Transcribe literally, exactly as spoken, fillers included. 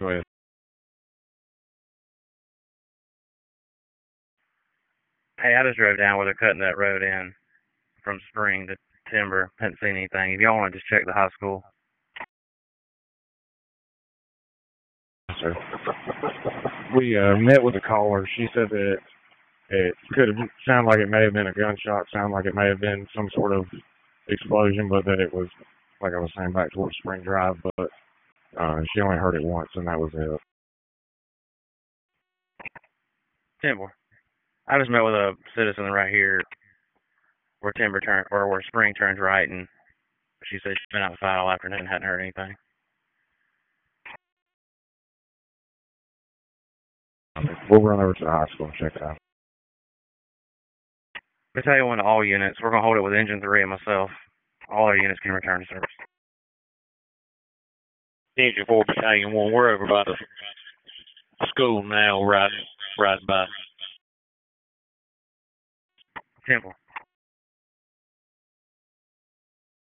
Go ahead. Hey, I just drove down where they're cutting that road in from Spring to Timber. Hadn't seen anything. If y'all want to just check the high school. So we uh, met with a caller. She said that it could have sounded like it may have been a gunshot, sounded like it may have been some sort of explosion, but that it was, like I was saying, back towards Spring Drive. But uh, she only heard it once, and that was it. Timber. I just met with a citizen right here where Timber turn or where Spring turns right, and she said she's been outside all afternoon and hadn't heard anything. We'll run over to the high school and check it out. Battalion one to all units. We're gonna hold it with Engine three and myself. All our units can return to service. Engine four, Battalion one. We're over by the school now, riding riding by. Temple.